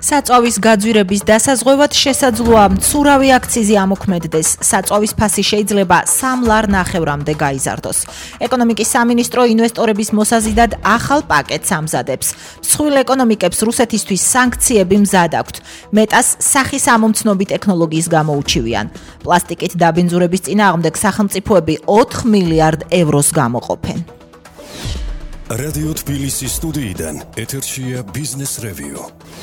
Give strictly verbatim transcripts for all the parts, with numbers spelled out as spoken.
საწვავის გაძვირების დასაზღვევად შესაძლოა მცურავი აქციზი ამოქმედდეს. საწვავის ფასი შეიძლება სამ ლარ ნახევრამდე გაიზარდოს. ეკონომიკის სამინისტრო ინვესტორების მოსაზიდად ახალ პაკეტს ამზადებს. მსხვილ ეკონომიკებს რუსეთისთვის სანქციები მზად აქვთ. მეტას სახის ამომცნობი ტექნოლოგიის გამოუჩივიან. პლასტიკით დაბინძურების წინააღმდეგ სახელმწიფოები ოთხ მილიარდ ევროს გამოყოფენ. რადიო თბილისის სტუდიიდან ეთერშია ბიზნეს რევიუ.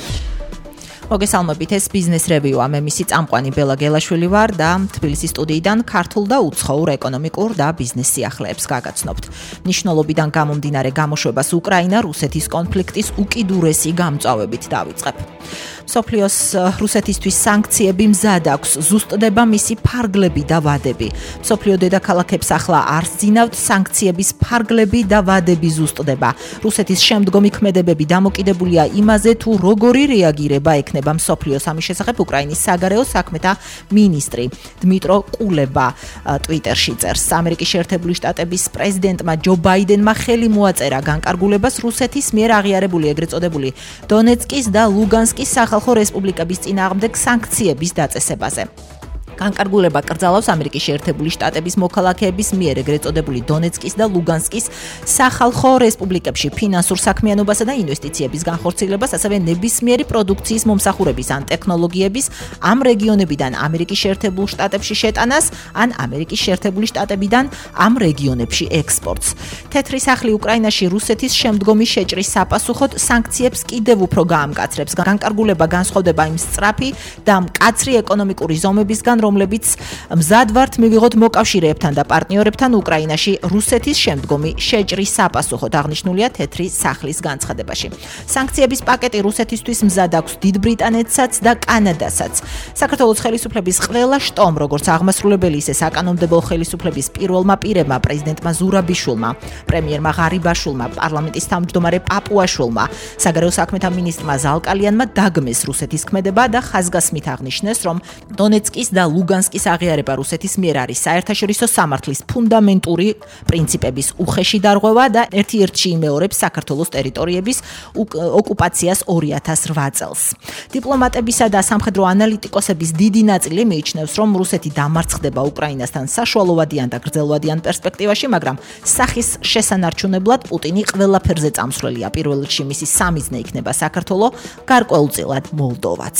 მოგესალმებით, ეს ბიზნეს რევიუა. მე მისი წამყვანი ბელა გელაშვილი ვარ და თბილისის სტუდიიდან ქართულ და უცხოურ ეკონომიკურ და ბიზნეს სიახლეებს გაგაცნობთ. მნიშვნელობიდან გამომდინარე გამოშვებას უკრაინა რუსეთის კონფლიქტის უკიდურესი გამწვავებით დავიწყებ. მსოფლიოს რუსეთისთვის სანქციები მზად აქვს, ზუსტდება მისი ფარგლები და ვადები. მსოფლიო დედაქალაქებს ახლა არ სძინავთ სანქციების ფარგლები და ვადები ზუსტდება. რუსეთის შემდგომი ქმედებები დამოკიდებულია იმაზე, თუ როგორი რეაგირება ექნება მსოფლიოს. ამის შესახებ უკრაინის საგარეო საქმეთა მინისტრი დმიტრო კულება ტვიტერში წერს. ამერიკის შეერთებული შტატების პრეზიდენტმა ჯო ბაიდენმა ხელი მოაწერა განკარგულებას რუსეთის მიერ აღიარებული ეგრეთ წოდებული დონეცკის და ლუგანსკის სახალხო რესპუბლიკების წინააღმდეგ სანქციების დაწესებაზე. განკარგულება კრძალავს ამერიკის შეერთებული შტატების მოქალაქეების მიერ ეგრეთ წოდებული დონეცკის და ლუგანსკის სახალხო რესპუბლიკებში ფინანსურ საქმიანობასა და ინვესტიციების განხორციელებას, ასევე ნებისმიერი პროდუქციის მომსახურების ან ტექნოლოგიების ამ რეგიონებიდან ამერიკის შეერთებულ შტატებში შეტანას, ან ამერიკის შეერთებული შტატებიდან ამ რეგიონებში ექსპორტს. თეთრი სახლი უკრაინაში რუსეთის შემდგომი შეჭრის საპასუხოდ სანქციებს კიდევ უფრო გაამკაცრებს. განკარგულება განსხვავდება იმ სწრაფი და მკაცრი ეკონომიკური ზომებისგან, რომლებიც მზად ვართ მივიღოთ მოკავშირეებთან და პარტნიორებთან უკრაინაში რუსეთის შემდგომი შეჭრის საპასუხოდ, აღნიშნულია თეთრი სახლის განცხადებაში. სანქციების პაკეტი რუსეთისთვის მზად აქვს დიდ ბრიტანეთსაც და კანადასაც. საქართველოს ხელისუფლების ყველა შტომ, როგორც აღმასრულებელი, ისე საკანონმდებლო ხელისუფლების პირველმა პირებმა, პრეზიდენტმა ზურაბიშვილმა, პრემიერმა ღარიბაშვილმა, პარლამენტის თავმჯდომარე პაპუაშვილმა, საგარეო საქმეთა მინისტრმა ზალკალიანმა დაგმეს რუსეთის ქმედება და ხაზგასმით აღნიშნეს, რომ დონეცკის და ლუგანსკის აღიარება რუსეთის მიერ არის საერთაშორისო სამართლის ფუნდამენტური პრინციპების უხეში დარღვევა და ერთ-ერთში იმეორებს საქართველოს ტერიტორიების ოკუპაციას ორი ათას რვა წელს. დიპლომატებისა და სამხედრო ანალიტიკოსების დიდი ნაწილი მიიჩნევს, რომ რუსეთი დამარცხდება უკრაინასთან საშუალოვადიან და გრძელვადიან პერსპექტივაში, მაგრამ სახის შესანარჩუნებლად პუტინი ყველაფერზე წამსვლელია. პირველ რიგში მისი სამიზნე იქნება საქართველო, გარკვეულწილად მოლდოვაც.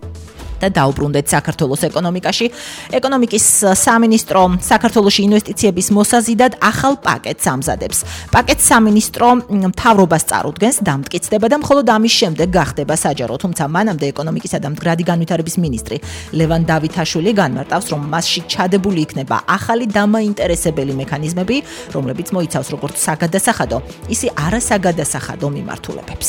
და დაუბრუნდეთ საქართველოს ეკონომიკაში. ეკონომიკის სამინისტრო საქართველოში ინვესტიციების მოსაზიდად ახალ პაკეტს ამზადებს. პაკეტს სამინისტრო მთავრობას წარუდგენს, დამტკიცდება და მხოლოდ ამის შემდეგ გახდება საჯარო, თუმცა მანამდე ეკონომიკისა და მდგრადი განვითარების მინისტრი ლევან დავითაშვილი განმარტავს, რომ მასში ჩადებული იქნება ახალი დამაინტერესებელი მექანიზმები, რომლებიც მოიცავს როგორც საგადასახადო, ისე არასაგადასახადო მიმართულებებს.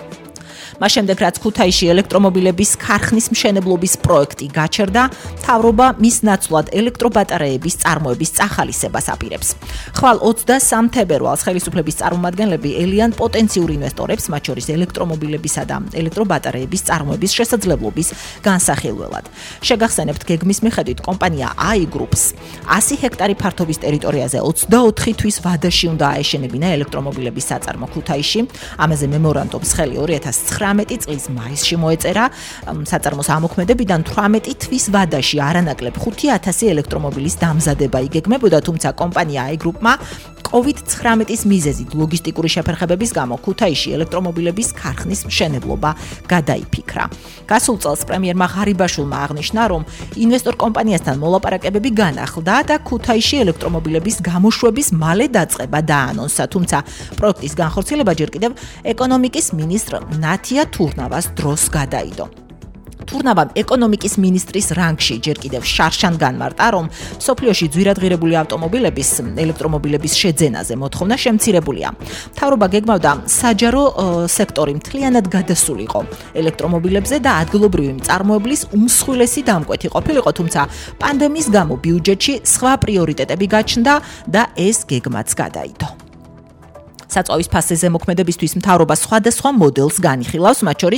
მას შემდეგ, რაც ქუთაისში ელექტრომობილების ქარხნის მშენებლობის პროექტი გაჩერდა, მთავრობა მის ნაცვლად ელექტრობატარეების წარმოების წახალისებას აპირებს. ხვალ ოცდასამ თებერვალს ხელისუფლების წარმომადგენლები ელიან პოტენციურ ინვესტორებს, მათ შორის ელექტრომობილებისა და ელექტრობატარეების წარმოების შესაძლებლობის განსახილველად. შეგახსენებთ, გეგმის მიხედვით კომპანია აი გრუპს ასი ჰექტარი ფართობის ტერიტორიაზე ოცდაოთხი თვის ვადაში უნდა აეშენებინა ელექტრომობილების საწარმო ქუთაისში. ამაზე მემორანდუმს ხელი ორი ათას ცხრამეტი წლის მაისში მოეწერა. საწარმოს ამოქმედებიდან თვრამეტი თვის ვადაში არანაკლებ ხუთი ათასი ელექტრომობილის დამზადება იგეგმებოდა, თუმცა კომპანია აი გრუპმა კოვიდ ცხრამეტის მიზეზით ლოგისტიკური შეფერხებების გამო ქუთაისში ელექტრომობილების ქარხნის მშენებლობა გადაიფიქრა. გასულ წელს პრემიერმა ღარიბაშვილმა აღნიშნა, რომ ინვესტორ კომპანიასთან მოლაპარაკებები განახლდა და ქუთაისში ელექტრომობილების გამოშვების მალე დაწყება დაანონსა, თუმცა პროექტის განხორციელება ჯერ კიდევ ეკონომიკის მინისტრ ნათია თურნავას დროს გადაიდო. თურნავამ ეკონომიკის მინისტრის რანგში ჯერ კიდევ შარშან განმარტა, რომ მსოფლიოში ძვირადღირებული ავტომობილების, ელექტრომობილების შეძენაზე მოთხოვნა შემცირებულია. მთავრობა გეგმავდა საჯარო სექტორი მთლიანად გადასულიყო ელექტრომობილებზე და ადგილობრივი მწარმოებლის უმსხვილესი დამკვეთი ყოფილიყო, თუმცა პანდემიის გამო ბიუჯეტში სხვა პრიორიტეტები გაჩნდა და ეს გეგმაც გადაიდო. საწვავის ფასზე ზემოქმედებისთვის მთავრობა სხვადასხვა მოდელს განიხილავს, მათ შორის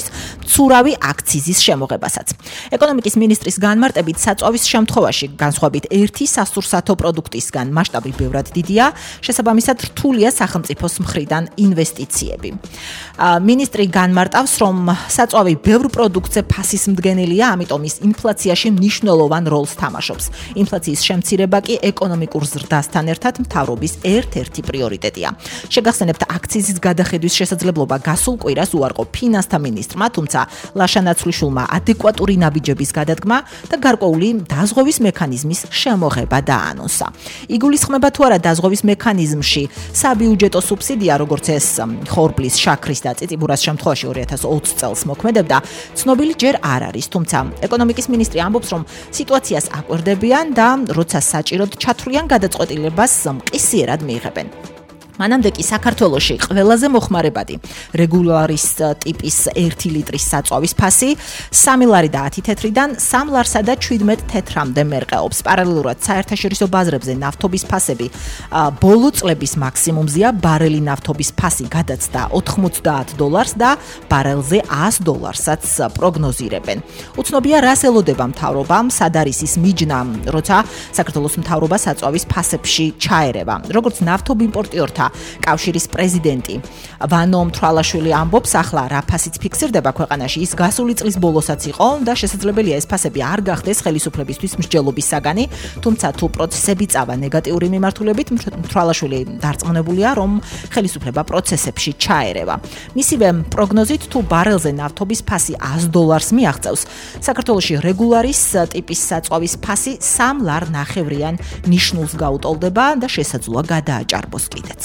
მცურავი აქციზის შემოღებასაც. ეკონომიკის მინისტრის განმარტებით საწვავის შემთხვევაში განსხვავებით ერთი სასურსათო პროდუქტისგან მასშტაბი ბევრად დიდია, შესაბამისად რთულია სახელმწიფოს მხრიდან ინვესტიციები. მინისტრი განმარტავს, რომ საწვავი ბევრ პროდუქტზე ფასისმდგენელია, ამიტომ ის ინფლაციაში მნიშვნელოვან როლს თამაშობს. ინფლაციის შემცირება კი ეკონომიკურ ზრდასთან ერთად მთავრობის ერთ-ერთი პრიორიტეტია. შეგახსენებთ, აქციზის გადახედვის შესაძლებლობა გასულ კვირას უარყო ფინანსთა მინისტრმა, თუმცა ლაშა ნაცვლიშვილმა ადეკვატური ნაბიჯების გადადგმა და გარკვეული დაზღვევის მექანიზმის შემოღება დაანონსა. იგულისხმება თუ არა დაზღვევის მექანიზმში საბიუჯეტო სუბსიდია, როგორც ეს ხორბლის, შაქრის და წიწიბურას შემთხვევაში ორი ათას ოცი წელს მოქმედებდა, ცნობილი ჯერ არ არის, თუმცა ეკონომიკის მინისტრი ამბობს, რომ სიტუაციას აკვირდებიან და როცა საჭიროდ ჩათვლიან გადაწყვეტილებას მყისიერად მიიღებენ. მანამდე კი საქართველოში ყველაზე მოხმარებადი რეგულარის ტიპის ერთი ლიტრის საწვავის ფასი სამი ლარი და ათი თეთრიდან სამ ლარსა და შვიდმეტ თეთრამდე მერყეობს. პარალელურად საერთაშორისო ბაზრებზე ნავთობის ფასები ბოლო წლების მაქსიმუმზეა. ბარელი ნავთობის ფასი გადაცდა ოთხმოცდაათ დოლარს და ბარელზე ას დოლარსაც პროგნოზირებენ. უცნობია, რას ელოდება მთავრობამ, სად არის ის მიჯნა, როცა საქართველოს მთავრობა საწვავის ფასებში ჩაერევა. როგორც ნავთობ იმპორტიორთა კავშირის პრეზიდენტი ვანო მთვრალაშვილი ამბობს, ახლა რა ფასიც ფიქსირდება ქვეყანაში, ის გასული წლის ბოლოსაც იყო და შესაძლებელია ეს ფასები არ გახდეს ხელისუფლებისთვის მსჯელობის საგანი, თუმცა თუ პროცესები წავა ნეგატიური მიმართულებით, მთვრალაშვილი დარწმუნებულია, რომ ხელისუფლება პროცესებში ჩაერევა. მისივე პროგნოზით, თუ ბარელზე ნავთობის ფასი ას დოლარს მიაღწევს, საქართველოში რეგულარის ტიპის საწვავის ფასი სამ ლარ ნახევრიან ნიშნულს გაუტოლდება და შესაძლოა გადააჭარბოს კიდეც.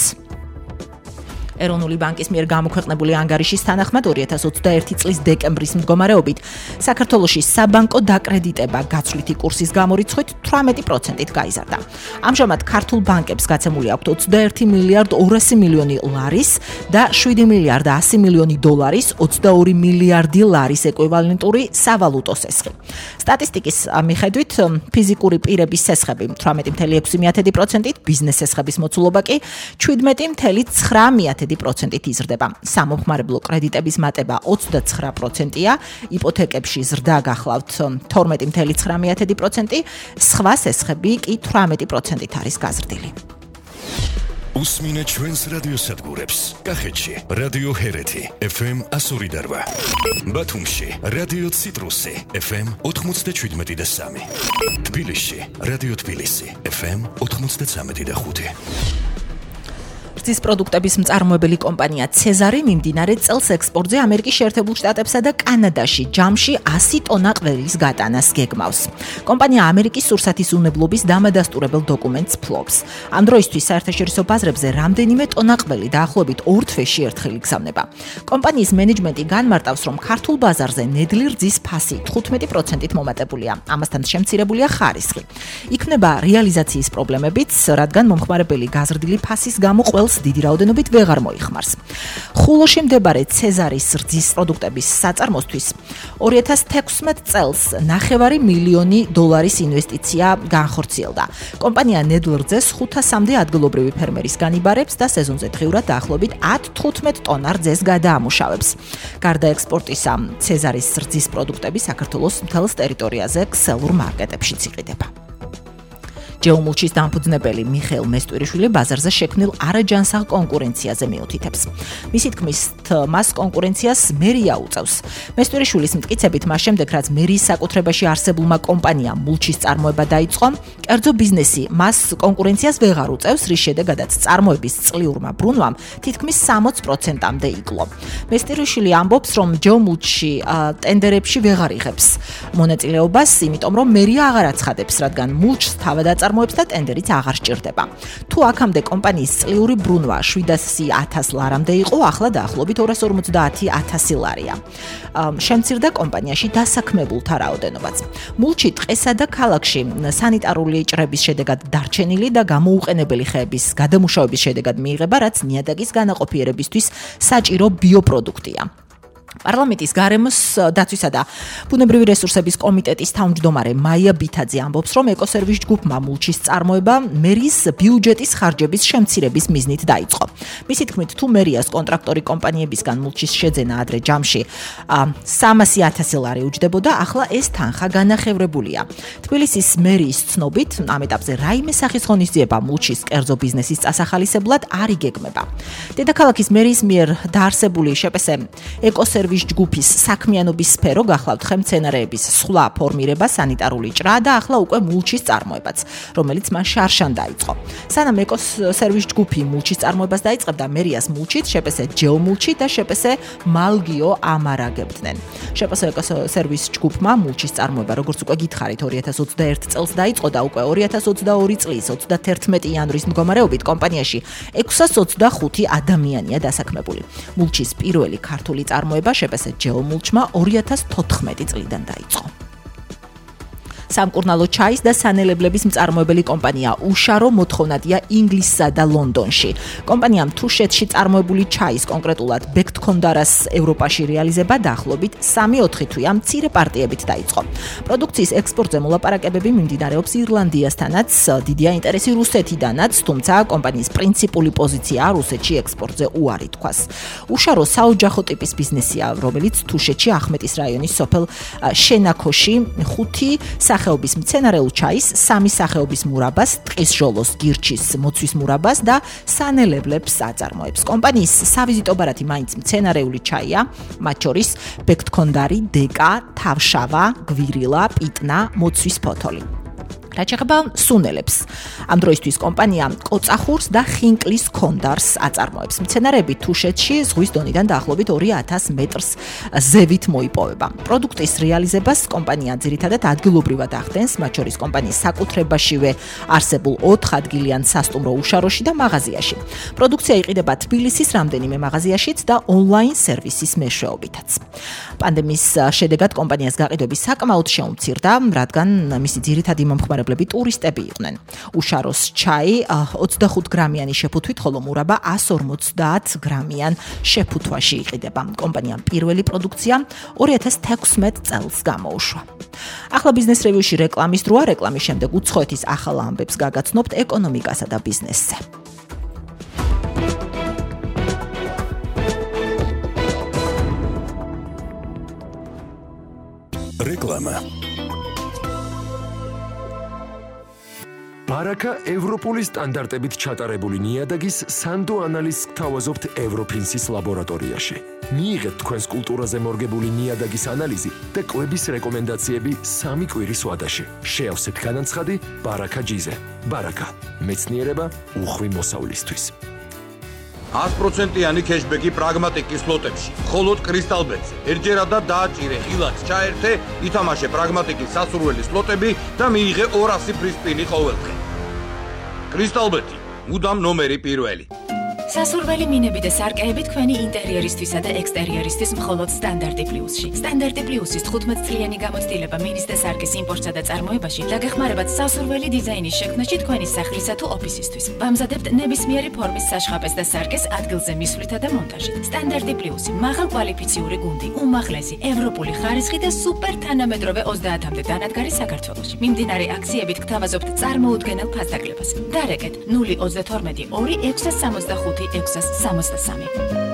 ეროვნული ბანკის მიერ გამოქვეყნებული ანგარიშის თანახმად ორი ათას ოცდაერთი წლის დეკემბრის მდგომარეობით საქართველოში საბანკო დაკრედიტება გაცვლითი კურსის გამორიცხვით თვრამეტი პროცენტით გაიზარდა. ამჟამად ქართულ ბანკებს გაცემული აქვთ ოცდაერთი მილიარდ ორასი მილიონი ლარის და შვიდი მილიარდ ასი მილიონი დოლარის ოცდაორი მილიარდი ლარის ეკვივალენტური სავალუტო სესხი. სტატისტიკის მიხედვით ფიზიკური პირების სესხები თვრამეტი მილიარდ ექვსი პროცენტით, ბიზნეს სესხების მოცულობა კი შვიდმეტი მილიარდ ცხრა პროცენტით იზრდება. სამომხმარებლო კრედიტების მატება ოცდაცხრა პროცენტია, იპოთეკებში ზრდა გახლავთ თორმეტი მილიარდ ცხრა პროცენტი, სხვა სესხები კი თვრამეტი პროცენტით არის გაზრდილი. უსმინეთ ჩვენს რადიოსადგურებს. კახეთში რადიო ჰერეთი ეფ ემ ასორი და რვა, ბათუმში რადიო ციტრუსი ეფ ემ ოთხმოცდაშვიდმეტი და სამი, თბილისში რადიო თბილისი ეფ ემ ოთხმოცდაცამეტი და ხუთი. რძის პროდუქტების მწარმოებელი კომპანია ცეზარი მიმდინარე წელს ექსპორტზე ამერიკის შეერთებულ შტატებსა და კანადაში ჯამში ასი ტონა ყველის გატანას გეგმავს. კომპანია ამერიკის სურსათის უნებლობის დამადასტურებელ დოკუმენტს ფლობს. ამ დროისთვის საერთაშორისო ბაზრებზე რამდენიმე ტონა ყველი დაახლოებით ორ თვეში ერთხელ იგზავნება. კომპანიის მენეჯმენტი განმარტავს, რომ ქართულ ბაზარზე ნედლი რძის ფასი თხუთმეტი პროცენტით მომატებულია. ამასთან შემცირებულია ხარისხი. იქმნება რეალიზაციის პრობლემებიც, რადგან მომხმარებელი გაზრდილი ფასის გამო ყველს დიდი რაოდენობით ვეღარ მოიხმარს. ხულოში მდებარე ცეზარის რძის პროდუქტების საწარმოსთვის ორი ათას თექვსმეტ წელს ნახევარი მილიონი დოლარის ინვესტიცია განხორციელდა. კომპანია ნედლ რძეს ხუთასამდე ადგილობრივი ფერმერის განიბარებს და სეზონზე დღიურად დაახლოებით ათ თხუთმეტ ტონა რძეს გადაამუშავებს. გარდა ექსპორტისა, ცეზარის რძის პროდუქტები საქართველოს მთელს ტერიტორიაზე ქსელურ მარკეტებშიც იყიდება. ჯეომულჩის დამფუძნებელი მიხეილ მესტვირიშვილი ბაზარზე შექმნილ არაჯანსაღ კონკურენციაზე მიუთითებს. მისი თქმით, მას კონკურენციას მერია უწევს. მესტვირიშვილის მტკიცებით, მას შემდეგ, რაც მერიის საკუთრებაში არსებულმა კომპანიამ მულჩის წარმოება დაიწყო, კერძო ბიზნესი მას კონკურენციას ვეღარ უწევს, რის შედეგადაც წარმოების წლიურმა ბრუნვამ თითქმის სამოცი პროცენტამდე იკლო. მესტვირიშვილი ამბობს, რომ ჯეომულჩი ტენდერებში ვეღარ იღებს მონაწილეობას, იმიტომ რომ მერია აღარ აცხადებს, რადგან მულჩს თავად აწარმოებს და ტენდერიც აღარ სჭირდება. თუ აქამდე კომპანიის წლიური ბრუნვა შვიდასი ათას ლარამდე იყო, ახლა დაახლოებით ორას ორმოცდაათი ათასი ლარია. შემცირდა კომპანიაში დასაქმებულთა რაოდენობაც. მულჩი ტყესა და ქალაქში სანიტარული ჭრების შედეგად დარჩენილი და გამოუყენებელი ხეების გადამუშავების შედეგად მიიღება, რაც ნიადაგის განაყოფიერებისთვის საჭირო ბიოპროდუქტია. პარლამენტის გარემოს დაცვისა და ბუნებრივი რესურსების კომიტეტის თავმჯდომარე მაია ბითაძე ამბობს, რომ ეკოსერვის ჯგუფმა მულჩის წარმოება მერის ბიუჯეტის ხარჯების შემცირების მიზნით დაიწყო. მისი თქმით, თუ მერიას კონტრაქტორი კომპანიებისგან მულჩის შეძენა ადრე ჯამში სამასი ათასი ლარი უჯდებოდა, ახლა ეს თანხა განახევრებულია. თბილისის მერიის ცნობით, ამ ეტაპზე რაიმე სახის ღონისძიება მულჩის კერძო ბიზნესის წასახალისებლად არ იგეგმება. დედაქალაქის მერიის მიერ დაარსებული შპს ეკოსერვის ჯგუფის საქმიანობის სფერო გახლავთ ხელმცენარეების სხვა ფორმირება, სანიტარული ჭრა და ახლა უკვე მულჩის წარმოებაც, რომელიც მან შარშან დაიწყო. სანამ ეკოსერვის ჯგუფი მულჩის წარმოებას დაიწყებდა, მერიას მულჩით შპს ჯეომულჩი და შპს მალგიო ამარაგებდნენ. შპს ეკოსერვის ჯგუფმა მულჩის წარმოება, როგორც უკვე გითხარით, ორი ათას ოცდაერთი წელს დაიწყო და უკვე ორი ათას ოცდაორი წლის ოცდათერთმეტი იანვრის მდგომარეობით კომპანიაში ექვსას ოცდახუთი ადამიანია დასაქმებული. მულჩის პირველი ქართული წარმოება შპს ჯეომულჩმა ორი ათას თოთხმეტი წლიდან დაიწყო. სამკურნალო ჩაის და სანელებლების მწარმოებელი კომპანია უშარო მოთხოვნადია ინგლისსა და ლონდონში. კომპანიამ თუშეთში წარმოებული ჩაის, კონკრეტულად ბექთქონდარას ევროპაში რეალიზება დაახლოებით სამი ოთხი თვეა მცირე პარტიებით დაიწყო. პროდუქციის ექსპორტზე მოლაპარაკებები მიმდინარეობს ირლანდიასთანაც, დიდია ინტერესი რუსეთიდანაც, თუმცა კომპანიის პრინციპული პოზიცია რუსეთში ექსპორტზე უარი თქვას. უშარო საოჯახო ტიპის ბიზნესია, რომელიც თუშეთში ახმეტის რაიონის სოფელ შენაქოში ხუთი სახეობის მცენარეულ ჩაის, სამი სახეობის მურაბას, ტყის ჟოლოს, გირჩის, მოცვის მურაბას და სანელებლებს აწარმოებს. კომპანიის სავიზიტო ბარათი მაინც მცენარეული ჩაია, მათ შორის ბექთქონდარი, დეკა, თავშავა, გვირილა, პიტნა, მოცვის ფოთოლი. რაც შეეხება სუნელებს. ამ დროისთვის კომპანია კოწახურს და ხინკლის ქონდარს აწარმოებს. მცენარეები თუშეთში ზღვის დონიდან დაახლოებით ორი ათას მეტრს ზევით მოიპოვება. პროდუქტის რეალიზებას კომპანია ძირითადად ადგილობრივად ახდენს, მათ შორის კომპანიის საკუთრებაშივე არსებულ ოთხ ადგილიან სასტუმრო უშაროში და მაღაზიაში. პროდუქცია იყიდება თბილისის რამდენიმე მაღაზიაშიც და ონლაინ სერვისის მეშვეობითაც. პანდემიის შედეგად კომპანიას გაყიდვები საკმაოდ შეუმცირდა, რადგან მისი ძირითადი მომხმარებლები ტურისტები იყვნენ. უშაროს ჩაი ოცდახუთ გრამიანი შეფუთვით, ხოლო მურაბა εκατს ორმოცდაათ გრამიან შეფუთვაში იყიდება. კომპანიამ პირველი პროდუქცია ორი ათას თექვსმეტ წელს გამოუშვა. ახლა ბიზნეს რევიუში რეკლამის დროა, რეკლამის შემდეგ უცხოეთის ახალ ამბებს გაგაცნობთ ეკონომიკასა და ბიზნესზე. რეკლამა. ბარაკა ევროპული სტანდარტებით ჩატარებული ნიადაგის სანდო ანალიზს გთავაზობთ ევროფინსის ლაბორატორიაში. მიიღეთ თქვენს კულტურაზე მორგებული ნიადაგის ანალიზი და კვების რეკომენდაციები სამი კვირის ვადაში. შეავსეთ განაცხადი ბარაკა ჯიზე. ბარაკა, მეცნიერება უხვი მოსავლისთვის. ათი პროცენტიანი ქეშბექი პრაგმატიკის სლოტებში. მხოლოდ კრისტალბეტზე. ერთჯერადად დააჭირე, ხილად ჩაერთე, ითამაშე პრაგმატიკის სასურველი სლოტები და მიიღე ორასი ფრისტინი ყოველდღე. კრისტალბეტი, მუდამ ნომერი პირველი. სასურველი მინები და სარკეები თქვენი ინტერიერისთვისა და ექსტერიერისთვის მხოლოდ სტანდარტი პლუსში. სტანდარტი პლუსის თხუთმეტ წლიანი გამოცდილება მინის და სარკის იმპორტსა და წარმოებაში დაგეხმარებათ სასურველი დიზაინის შექმნაში თქვენი სახლისა თუ ოფისისთვის. ვამზადებთ ნებისმიერი ფორმის საშხაპეს და სარკეს ადგილზე მისვლითა და მონტაჟით. სტანდარტი პლუსი, მაღალკვალიფიციური გუნდი, უმაღლესი ევროპული ხარისხი და სუპერ თანამედროვე ოცდაათამდე დანადგარი საქართველოში. მიმდინარე აქციებით გთავაზობთ წარმოუდგენელ ფასდაკლებას. დარეკეთ ნული ოცდათორმეტი ორი ექვსას სამოცდახუთი ექვსას სამოცდასამი.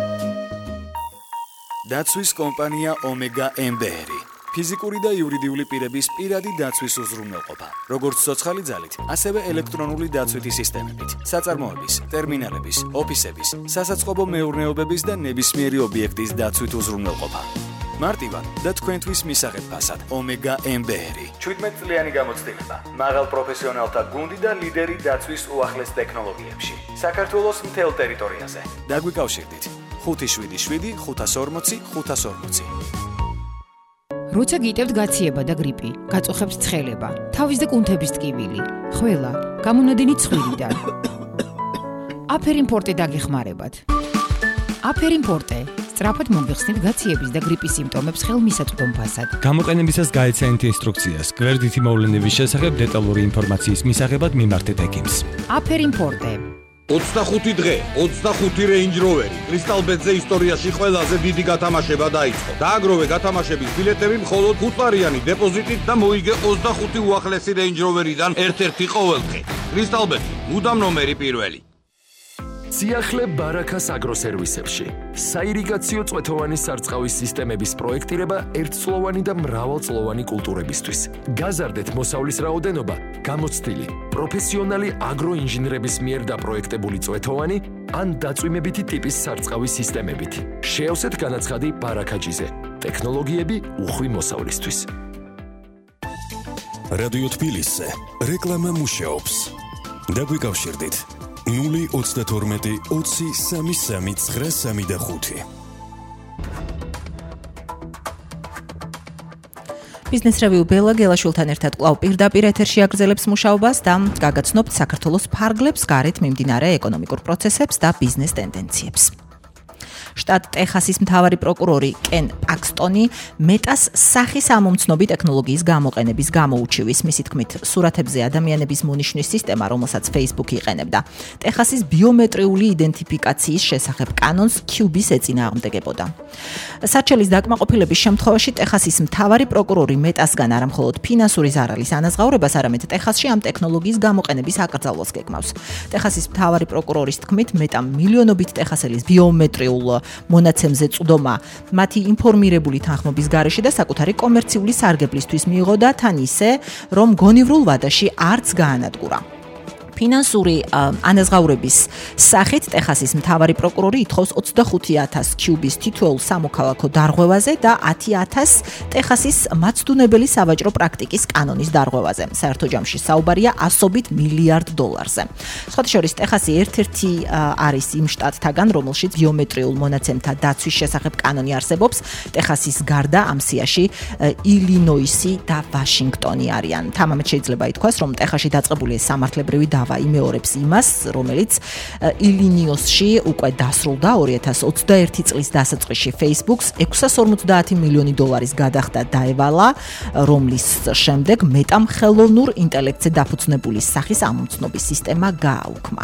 დაცვის კომპანია ომეგა ემბეერი. ფიზიკური და იურიდიული პირების პირადი დაცვის უზრუნველყოფა, როგორც ცოცხალი ძალით, ასევე ელექტრონული დაცვითი სისტემებით, საწარმოების, ტერმინალების, ოფისების, სასაწყობო მეურნეობების და ნებისმიერი ობიექტის დაცვით უზრუნველყოფა. მარტივად და თქვენთვის მისაღებ ფასად ომეგა ემბეერი. შვიდმეტ წლიანი გამოცდილება, მაღალ პროფესიონალთა გუნდი და ლიდერი დაცვის უახლეს ტექნოლოგიებში. საქართველოს მთელ ტერიტორიაზე. დაგვიკავშირდით ხუთი შვიდი შვიდი ხუთას ორმოცი ხუთას ორმოცი. როცა გიტევთ გაციება და გრიპი, გაწუხებთ ცხელება, თავის და კუნთების ტკივილი, ხველა, გამონადენი ცხვირიდან. აფერიმპორტე დაგეხმარებათ. აფერიმპორტე სწრაფად მომიხსნით გაციების და გრიპის სიმპტომებს ხელმისაწვდომფასად. გამოყენებისას გაეცანით ინსტრუქციას, გვერდითი მოვლენების შესახებ დეტალური ინფორმაციის მისაღებად მიმართეთ ექიმს. აფერიმპორტე ოცდახუთი დღე, ოცდახუთი Range Rover-ი Crystal Bet-ზე ისტორიაში ყველაზე დიდი გათამაშება დაიწყო. დააგროვე გათამაშების ბილეტები მხოლოდ ხუთვარიანი დეპოზიტით და მოიგე ოცდახუთი უახლესი Range Rover-იდან ერთ-ერთი ყოველდღე. Crystal Bet, მუდამ ნომერი პირველი. სიახლე ბარაქას აგროსერვისებში. საირიგაციო წვეთოვანი სარწყავის სისტემების პროექტირება ერთწლოვანი და მრავალწლოვანი კულტურებისთვის. გაზარდეთ მოსავლის რაოდენობა, გამოცდილი, პროფესიონალი აგროინჟინრების მიერ დაპროექტებული წვეთოვანი ან დაწვიმებითი ტიპის სარწყავის სისტემებით. შეავსეთ განაცხადი ბარაქაჯიზე. ტექნოლოგიები უხვი მოსავლისთვის. რადიო თბილისზე რეკლამა მუშაობს. დაგვიკავშირდით ნული ოცდათორმეტი ოცი სამი სამი ცხრა სამი და ხუთი. ბიზნეს რევიუ ბელა გელაშვილთან ერთად კვლავ პირდაპირ ეთერში აგრძელებს მუშაობას და გაგაცნობთ საქართველოს ფარგლებს გარეთ მიმდინარე ეკონომიკურ პროცესებს და ბიზნეს ტენდენციებს. შტატ ტეხასის მთავარი პროკურორი კენ პაქსტონი მეტას სახის ამომცნობი ტექნოლოგიის გამოყენების გამოუჩივის, მისი თქმით, სურათებზე ადამიანების მონიშნის სისტემა, რომელსაც Facebook იყენებდა, ტეხასის ბიომეტრიული იდენტიფიკაციის შესახებ კანონს კიუბის ეწინააღმდეგებოდა. საჩელის დაკმაყოფილების შემთხვევაში ტეხასის მთავარი პროკურორი მეტასგან არა მხოლოდ ფინანსური ზარალის ანაზღაურებას, არამედ ტეხასში ამ ტექნოლოგიის გამოყენების აკრძალვას გეგმავს. ტეხასის მთავარი პროკურორის თქმით, მეტამ მილიონობით ტეხასელის ბიომეტრიულ მონაცემზე წვდომა მათი ინფორმირებული თანხმობის გარეშე და საკუთარი კომერციული სარგებლისთვის მიიღო და თან ისე, რომ გონივრულ ვადაში არც გაანადგურა. ფინანსური ანაზღაურების სახით ტეხასის მთავარი პროკურორი ითხოვს ოცდახუთი ათასი კიუბის თითოეულ სამოქალაქო დარღვევაზე და ათი ათასი ტეხასის მაცდუნებელი სავაჭრო პრაქტიკის კანონის დარღვევაზე. საერთო ჯამში საუბარია ასობით მილიარდ დოლარზე. სხვათა შორის ტეხასი ერთ-ერთი არის იმ შტატთაგან, რომელშიც ბიომეტრიულ მონაცემთა დაცვის შესახებ კანონი არსებობს. ტეხასის გარდა ამ სიაში ილინოისი და ვაშინგტონი არიან. თამამად შეიძლება ითქვას, რომ ტეხასში დაწყებული სამართლებრივი დავა იმეორებს იმას, რომელიც ილინიოსში უკვე დასრულდა ორი ათას ოცდაერთი წლის დასაწყისში Facebook-ს ექვსას ორმოცდაათი მილიონი დოლარის გადახდა დაევალა, რომლის შემდეგ მეტამ ხელოვნურ ინტელექტზე დაფუძნებული სახის ამომცნობის სისტემა გააუქმა.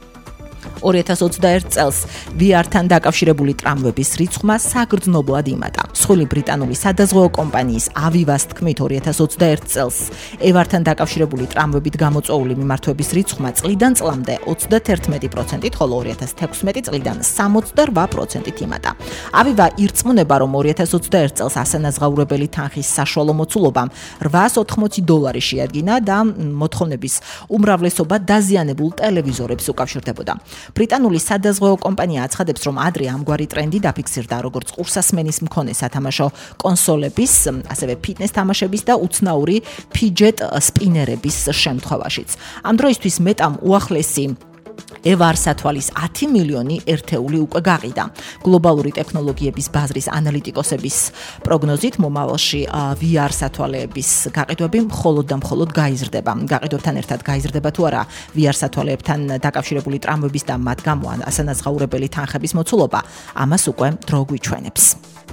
ორი ათას ოცდაერთი წელს ვი არ-თან დაკავშირებული ტრამვების რიცხვმა საგრძნობლად იმატა. მსხვილი ბრიტანული სადაზღვეო კომპანიის ავივას თქმით, ორი ათას ოცდაერთი წელს ევართან დაკავშირებული ტრამვებით გამოწვეული მიმართვების რიცხვმა წლიდან წლამდე ოცდათერთმეტი პროცენტით, ხოლო ორი ათას თექვსმეტი წლიდან სამოცდარვა პროცენტით იმატა. ავივა ირწმუნება, რომ ორი ათას ოცდაერთი წელს ასანაზღაურებელი თანხის საშუალო მოცულობამ რვაას ოთხმოცი დოლარი შეადგინა და მოთხოვნების უმრავლესობა დაზიანებულ ტელევიზორებს უკავშირდებოდა. ბრიტანული სადაზღვეო კომპანია აცხადებს, რომ ადრე ამგვარი ტრენდი დაფიქსირდა როგორც ყურსასმენის მქონე სათამაშო კონსოლების, ასევე ფიტნეს თამაშების და უცნაური ფიჯეტ სპინერების შემთხვევაშიც. ამ დროისთვის მეტამ უახლესი ევარ სათვალის ათი მილიონი ერთეული უკვე გაყიდა. გლობალური ტექნოლოგიების ბაზრის ანალიტიკოსების პროგნოზით მომავალში ვი არ სათვალეების გაყიდვები მხოლოდ და მხოლოდ გაიზრდება. გაყიდვებთან ერთად გაიზრდება თუ არა ვი არ სათვალეებთან დაკავშირებული ტრამვების და მათ გამო ასანაზღაურებელი თანხების მოცულობა, ამას უკვე დრო გვიჩვენებს.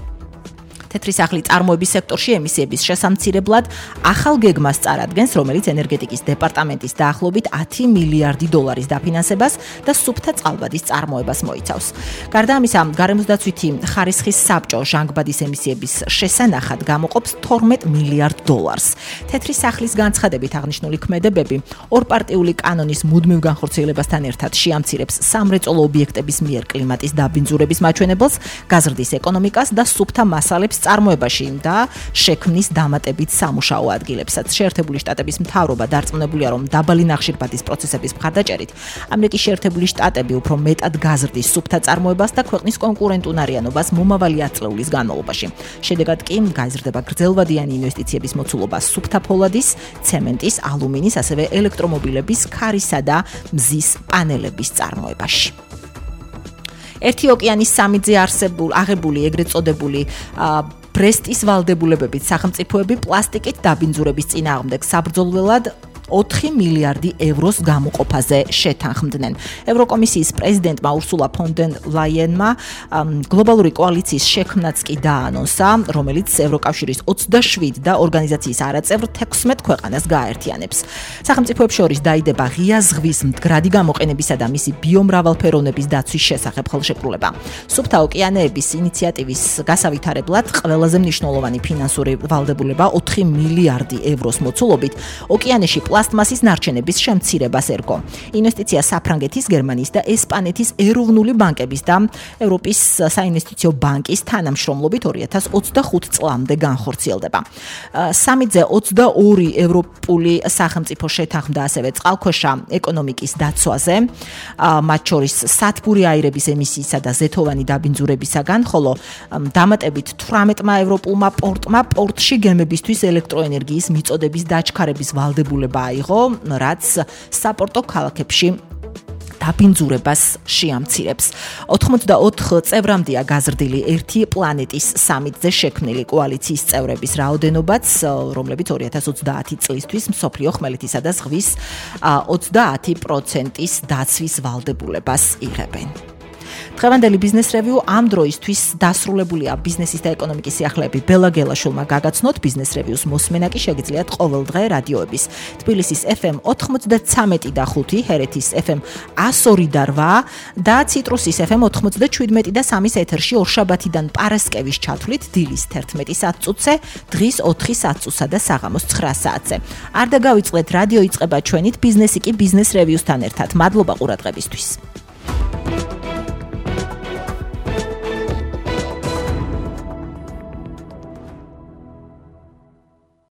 თეთრი სახლი წარმოების სექტორში ემისიების შესამცირებლად ახალ გეგმას წარადგენს, რომელიც ენერგეტიკის დეპარტამენტის დაახლოებით ათი მილიარდი დოლარის დაფინანსებას და სუფთა წყალბადის წარმოებას მოიცავს. გარდა ამისა, გარემოსდაცვითი ხარისხის საბჭო ჟანგბადის ემისიების შესანახად გამოყოფს თორმეტ მილიარდ დოლარს. თეთრი სახლის განცხადებით აღნიშნული ქმედებები ორპარტიული კანონის მუდმივ განხორციელებასთან ერთად შეამცირებს სამრეწოლო ობიექტების მიერ კლიმატის დაბინძურების მაჩვენებელს, გაზრდის ეკონომიკას და სუფთა მასალებს წარმოებაში და შექმნის დამატებით სამუშაო ადგილებსაც. შეერთებული შტატების მთავრობა დარწმუნებულია, რომ დაბალი ნახშირბადის პროცესების მხარდაჭერით ამერიკის შეერთებული შტატები უფრო მეტად გაზრდის სუფთა წარმოებას და ქვეყნის კონკურენტუნარიანობას მომავალი ათწლეულის განმავლობაში. შედეგად კი გაიზრდება გრძელვადიანი ინვესტიციების მოცულობა სუფთა ფოლადის, ცემენტის, ალუმინის, ასევე ელექტრომობილების ქარისა და მზის პანელების წარმოებაში. ერთი ოკეანის სამიძე არსებული აღებული ეგრეთ წოდებული ბრესტის ვალდებულებებით სახელმწიფოები პლასტიკით დაბინძურების წინააღმდეგ საბრძოლველად ოთხი მილიარდი ევროს გამოყოფაზე შეთანხმდნენ. ევროკომისიის პრეზიდენტმა ურსულა ფონ დერ ლაიენმა გლობალური კოალიციის შექმნაც კი დაანონსა, რომელიც ევროკავშირის ოცდაშვიდ და ორგანიზაციის არაწევრ თექვსმეტ ქვეყანას გააერთიანებს. სახელმწიფოებს შორის დაიდება ღია ზღვის მდგრადი გამოყენებისა და მისი ბიომრავალფეროვნების დაცვის შესახებ ხელშეკრულება. სუფთა ოკეანეების ინიციატივის გასავითარებლად ყველაზე მნიშვნელოვანი ფინანსური ვალდებულება ოთხი მილიარდი ევროს მოცულობით ოკეანეში პლასტმასის ნარჩენების შემცირებას ერგო. ინვესტიცია საფრანგეთის, გერმანიის და ესპანეთის ეროვნული ბანკების და ევროპის საინვესტიციო ბანკის თანამშრომლობით ორი ათას ოცდახუთ წლამდე განხორციელდება. სამიზე ოცდაორი ევროპული სახელმწიფო შეთანხმდა ასევე წყალქვეშა ეკონომიკის დაცვაზე, მათ შორის სათბური აირების ემისიისა და ზეთოვანი დაბინძურებისაგან, ხოლო დამატებით თვრამეტმა ევროპულმა პორტმა პორტში გემებისთვის ელექტროენერგიის მიწოდების დაჩქარების ვალდებულება აიღო, რაც საპორტო ქალაქებში დაბინძურებას შეამცირებს. ოთხმოცდაოთხ წევრამდეა გაზრდილი ერთი პლანეტის სამიტზე შექმნილი კოალიციის წევრების რაოდენობაც, რომლებიც ორი ათას ოცდაათი წლისთვის მსოფლიო ხმელეთისა და ზღვის ოცდაათი პროცენტის დაცვის ვალდებულებას იღებენ. დღევანდელი ბიზნეს რევიუ ამ დროისთვის დასრულებულია. ბიზნესის და ეკონომიკის სიახლეები ბელა გელაშვილმა გაგაცნოთ. ბიზნეს რევიუს მოსმენა კი შეგიძლიათ ყოველდღე რადიოების თბილისის ეფ ემ ოთხმოცდაცამეტი და ხუთი, ჰერეთის ეფ ემ ასორი და რვა და ციტრუსის ეფ ემ ოთხმოცდაშვიდმეტი და სამის ეთერში ორშაბათიდან პარასკევის ჩათვლით დილის თერთმეტი საათზე, დღის ოთხი საათსა და საღამოს ცხრა საათზე. არ დაგავიწყდეთ, რადიო იწყება ჩვენით, ბიზნესი კი ბიზნეს რევიუსთან ერთად. მადლობა ყურადღებისთვის.